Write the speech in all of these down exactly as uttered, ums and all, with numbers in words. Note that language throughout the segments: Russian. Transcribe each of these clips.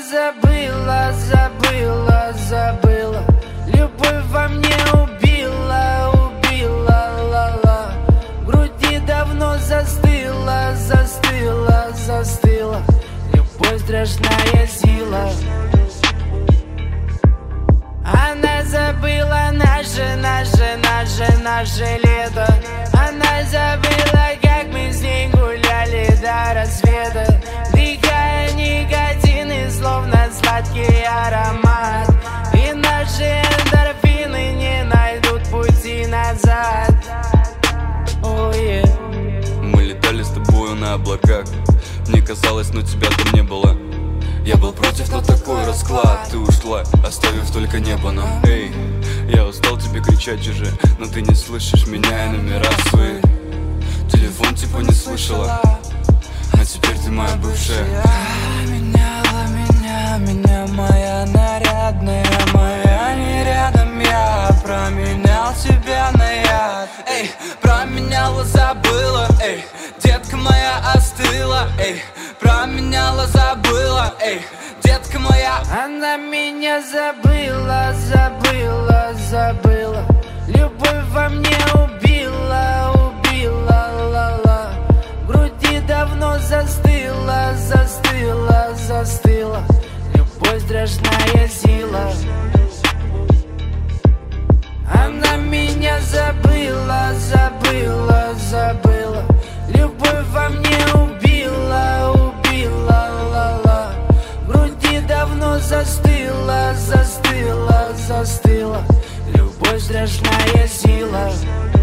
забыла, забыла, забыла. Любовь во мне убила, убила, ла-ла. В груди давно застыла, застыла, застыла. Любовь страшная сила. Она забыла наше, наше, наше, наше лето. Она забыла, как мы с ней гуляли до рассвета, вдыхая никотин и словно сладкий аромат. И наши эндорфины не найдут пути назад. Oh, yeah. Мы летали с тобою на облаках. Мне казалось, но тебя там не было. Я был против, но такой расклад. Ты ушла, оставив только небо. Но эй, я устал тебе кричать уже, но ты не слышишь меня и номера свои. Телефон типа не слышала, а теперь ты моя бывшая. Меняла меня, меня моя нарядная, моя не рядом. Я променял тебя на яд. Эй, променяла, забыла. Эй, детка моя остыла. Эй, променяла, забыла. Эй, детка моя. Она меня забыла, забыла, забыла. Любовь во мне убила, убила, ла-ла. В груди давно застыла, застыла, застыла. Любовь страшная сила. Она меня забыла, забыла, забыла. Любовь во мне убила, убила, ла-ла. В груди давно застыла, застыла, застыла. Любовь страшная сила.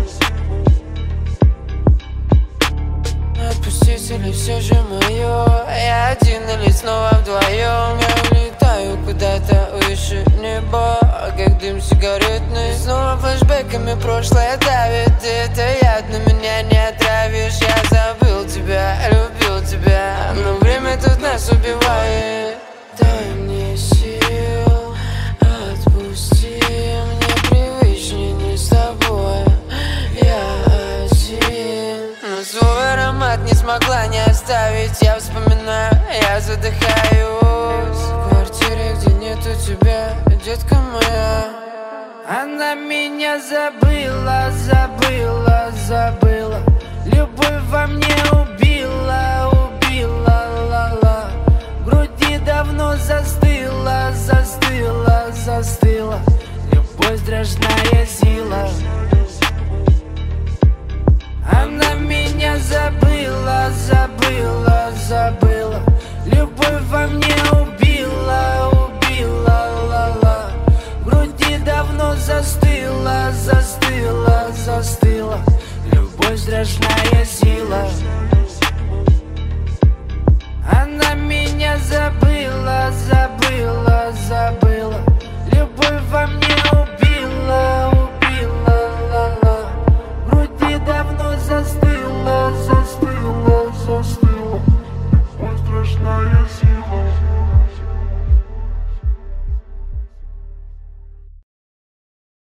Отпустить или все же мое? Я один или снова вдвоем? Я улетаю куда-то выше неба, как дым сигаретный. Снова флешбэками прошлое давит. Ты это яд, но меня не отравишь. Я забыл тебя, любил тебя, но время тут нас убивает. Дай мне сил, отпусти, мне привычнее не с тобой. Я один, но свой аромат не смогла не оставить. Я вспоминаю, я задыхаюсь в квартире, где нету тебя, детка моя. Она меня забыла, забыла, забыла. Любовь во мне убила, убила, ла-ла. В груди давно застыла, застыла, застыла. Любовь страшная сила. Она меня забыла, забыла, забыла. Любовь во мне убила, убила, ла-ла. В груди давно застыла, застыла, застыла. Любовь страшная сила. Она меня забыла, забыла, забыла. Любовь во мне убила, убила, ла-ла. В груди давно застыла, застыла, застыла. Любовь страшная.